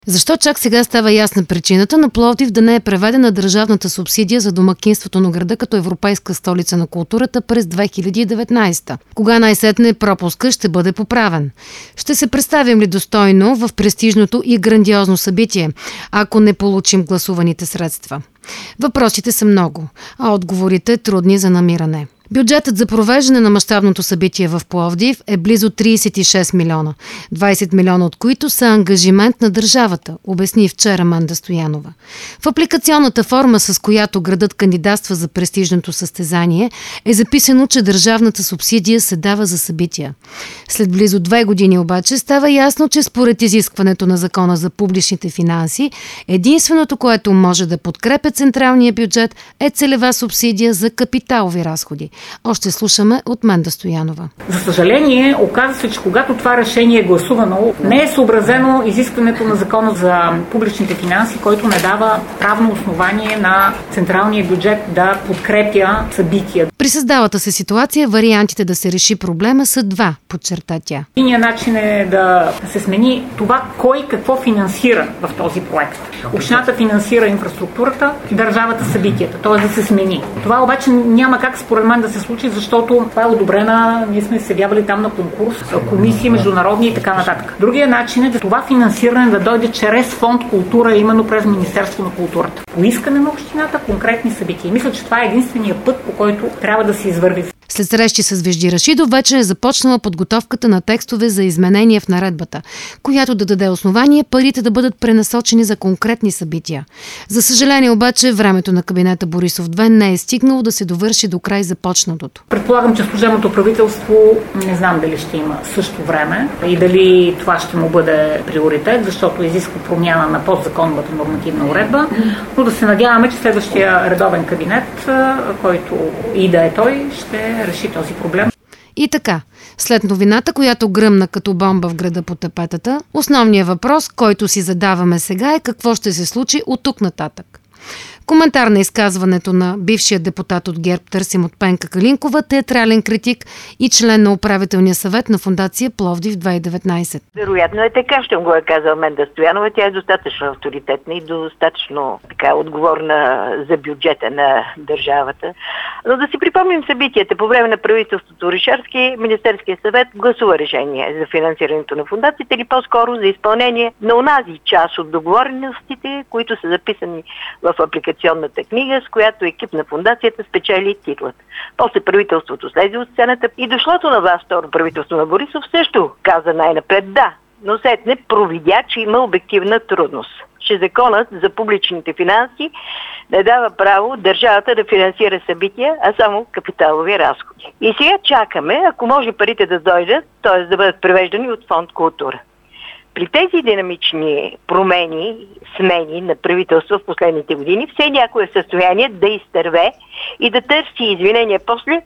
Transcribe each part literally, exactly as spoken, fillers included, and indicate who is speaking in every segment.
Speaker 1: Защо чак сега става ясна причината на Пловдив да не е преведена държавната субсидия за домакинството на града като европейска столица на културата през две хиляди и деветнадесета? Кога най-сетне пропуска ще бъде поправен? Ще се представим ли достойно в престижното и грандиозно събитие, ако не получим гласуваните средства? Въпросите са много, а отговорите трудни за намиране. Бюджетът за провеждане на мащабното събитие в Пловдив е близо тридесет и шест милиона, двадесет милиона от които са ангажимент на държавата, обясни вчера Менда Стоянова. В апликационната форма, с която градът кандидатства за престижното състезание, е записано, че държавната субсидия се дава за събития. След близо две години обаче става ясно, че според изискването на Закона за публичните финанси, единственото, което може да подкрепя централния бюджет, е целева субсидия за капиталови разходи. Още слушаме от Менда Стоянова.
Speaker 2: За съжаление, оказва се, че когато това решение е гласувано, не е съобразено изискването на Закона за публичните финанси, който не дава правно основание на централния бюджет да подкрепя събития.
Speaker 1: При създалата се ситуация вариантите да се реши проблема са два, подчерта тя.
Speaker 2: Единият начин е да се смени това кой какво финансира в този проект. Общината финансира инфраструктурата, държавата събитията, т.е. да се смени. Това обаче няма как според мен да се случи, защото това е одобрена, ние сме се явявали там на конкурс, комисии, международни и така нататък. Другия начин е да това финансиране да дойде чрез фонд култура, именно през Министерство на културата. По искане на общината конкретни събития. Мисля, че това е единствения път, по който трябва да се извърви.
Speaker 1: След срещи с Вежди Рашидов вече е започнала подготовката на текстове за изменения в наредбата, която да даде основание парите да бъдат пренасочени за конкретни събития. За съжаление обаче, времето на кабинета Борисов две не е стигнало да се довърши до край започнатото.
Speaker 2: Предполагам, че служебното правителство не знам дали ще има също време и дали това ще му бъде приоритет, защото изисква промяна на подзаконовата нормативна уредба, но да се надяваме, че следващия редовен кабинет, който и да е той, ще реши този проблем.
Speaker 1: И така, след новината, която гръмна като бомба в града по тапетата, основният въпрос, който си задаваме сега е какво ще се случи от тук нататък. Коментар на изказването на бившия депутат от ГЕРБ търсим от Пенка Калинкова, театрален критик и член на управителния съвет на фондация Пловдив две хиляди и деветнадесета.
Speaker 3: Вероятно е така, ще го е казал Менда Стоянова. Тя е достатъчно авторитетна и достатъчно така отговорна за бюджета на държавата. Но да си припомним събитията. По време на правителството Орешарски, Министерския съвет гласува решение за финансирането на фондацията или по-скоро за изпълнение на онази част от договореностите, които са записани в апликационната книга, с която екип на фондацията спечели титлата. После правителството слезе от сцената и дошлото на власт второ правителство на Борисов също каза най-напред да, но сетне провидя, че има обективна трудност. Че законът за публичните финанси не дава право държавата да финансира събития, а само капиталови разходи. И сега чакаме, ако може парите да дойдат, т.е. да бъдат превеждани от фонд култура. При тези динамични промени, смени на правителство в последните години, все някой е в състояние да изтърве и да търси извинения после,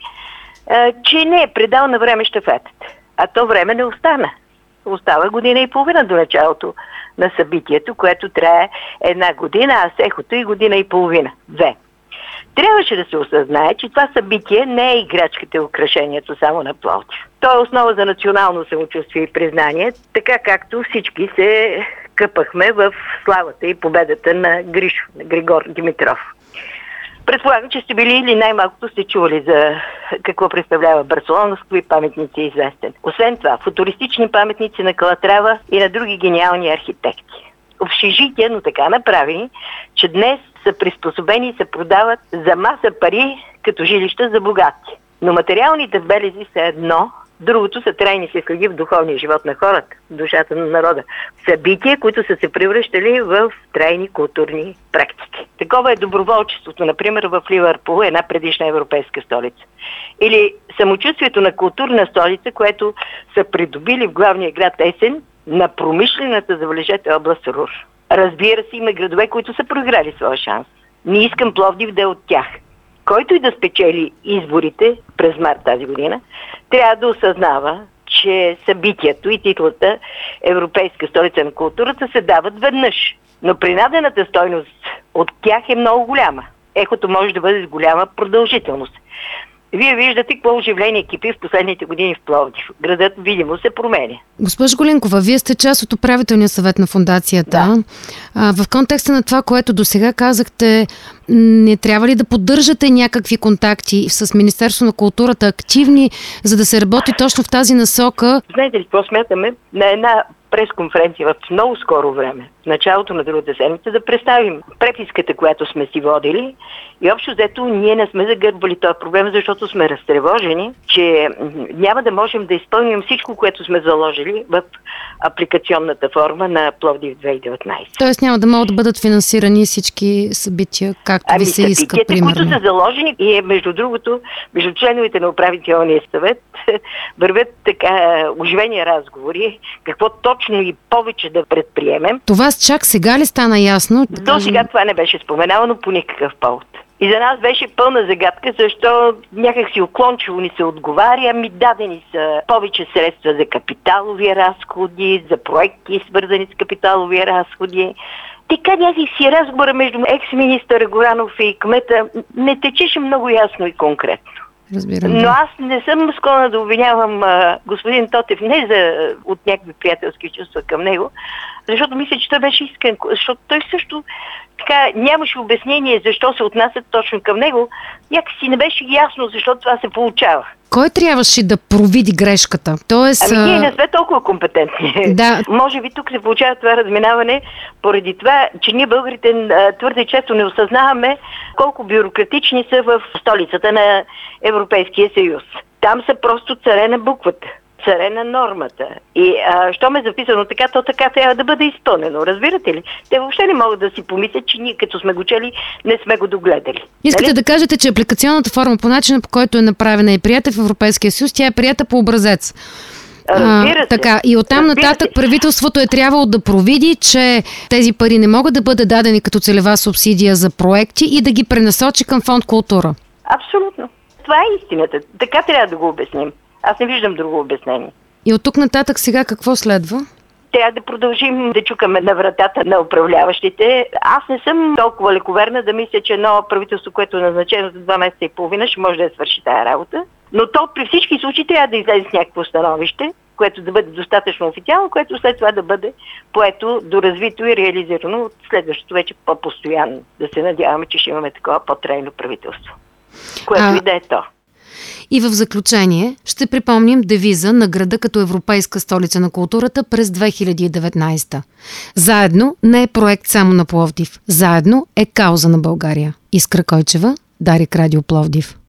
Speaker 3: че не е предал на време щафетата. А то време не остана. Остава година и половина до началото на събитието, което трае една година, а сехото и година и половина. Две. Трябваше да се осъзнае, че това събитие не е играчката и украшението само на Пловдив. То е основа за национално самочувствие и признание, така както всички се къпахме в славата и победата на Гришо, на Григор Димитров. Предполагам, че сте били или най-малкото сте чували за какво представлява Барселона, с кои паметници е известен. Освен това, футуристични паметници на Калатрава и на други гениални архитекти. Общежития, но така направени, че днес са приспособени и се продават за маса пари като жилища за богати. Но материалните белези са едно, другото са трайни се следи в духовния живот на хората, в душата на народа. Събития, които са се превръщали в трайни културни практики. Такова е доброволчеството, например, в Ливърпул, една предишна европейска столица. Или самочувствието на културна столица, което са придобили в главния град Есен на промишлената, забележете, област Рур. Разбира се, има градове, които са проиграли своя шанс. Не искам Пловдив да е от тях. Който и да спечели изборите през март тази година, трябва да осъзнава, че събитието и титлата Европейска столица на културата се дават веднъж. Но принадената стойност от тях е много голяма. Ехото може да бъде с голяма продължителност. Вие виждате какво оживление кипи в последните години в Пловдив. Градът видимо се променя.
Speaker 1: Госпожо Голинкова, вие сте част от управителния съвет на фондацията.
Speaker 3: Да.
Speaker 1: А, в контекста на това, което досега казахте, не трябва ли да поддържате някакви контакти с Министерство на културата активни, за да се работи точно в тази насока?
Speaker 3: Знаете ли какво смятаме? На една пресконференция в много скоро време, в началото на другата седмица, да представим преписката, която сме си водили, и общо взето ние не сме загърбвали този проблем, защото сме разтревожени, че няма да можем да изпълним всичко, което сме заложили в апликационната форма на Пловдив две хиляди и деветнадесета.
Speaker 1: Тоест няма да могат да бъдат финансирани всички събития, както
Speaker 3: ами,
Speaker 1: ви се иска, примерно.
Speaker 3: Които са заложени, и между другото, между членовете на управителния съвет вървят така оживени разговори, какво точно и повече да предприемем.
Speaker 1: Това чак сега ли стана ясно?
Speaker 3: До кажем... сега това не беше споменавано по никакъв повод. И за нас беше пълна загадка, защо някак си уклончиво ни се отговаря, ми дадени са повече средства за капиталови разходи, за проекти свързани с капиталови разходи. Така някак си разговора между екс-министър Горанов и кмета не течеше много ясно и конкретно.
Speaker 1: Разбирам,
Speaker 3: Но
Speaker 1: да.
Speaker 3: аз не съм склонна да обвинявам а, господин Тотев не за, от някакви приятелски чувства към него, защото мисля, че той беше искрен, защото той също така нямаше обяснение защо се отнасят точно към него. Някакси не беше ясно защо това се получава.
Speaker 1: Кой трябваше да провиди грешката? Тоест,
Speaker 3: ами ние не сме толкова компетентни.
Speaker 1: Да.
Speaker 3: Може би тук се получава това разминаване поради това, че ние българите твърде често не осъзнаваме колко бюрократични са в столицата на Европейския съюз. Там са просто царе на буквата, царе на нормата. И а, що ме е записано така, то така трябва да бъде изпълнено. Разбирате ли? Те въобще не могат да си помислят, че ние като сме го чели, не сме го догледали.
Speaker 1: Искате
Speaker 3: Нали?
Speaker 1: да кажете, че апликационната форма по начина, по който е направена и прията в Европейския съюз, тя е прията по образец.
Speaker 3: Разбира се.
Speaker 1: Така, и оттам
Speaker 3: Разбира
Speaker 1: нататък
Speaker 3: се.
Speaker 1: правителството е трябвало да провиди, че тези пари не могат да бъдат дадени като целева субсидия за проекти и да ги пренасочи към фонд култура.
Speaker 3: Абсолютно. Това е истината. Така трябва да го обясним. Аз не виждам друго обяснение.
Speaker 1: И от тук нататък сега какво следва?
Speaker 3: Трябва да продължим да чукаме на вратата на управляващите. Аз не съм толкова лековерна да мисля, че едно правителство, което е назначено за два месеца и половина, ще може да свърши тая работа. Но то при всички случаи трябва да излезе с някакво становище, което да бъде достатъчно официално, което след това да бъде поето, доразвито и реализирано от следващото вече по-постоянно. Да се надяваме, че ще имаме такова по-трайно правителство. Което
Speaker 1: А...
Speaker 3: и да е то.
Speaker 1: И в заключение ще припомним девиза на града като Европейска столица на културата през две хиляди и деветнадесета. Заедно не е проект само на Пловдив. Заедно е кауза на България. Искра Койчева, Дарик Радио Пловдив.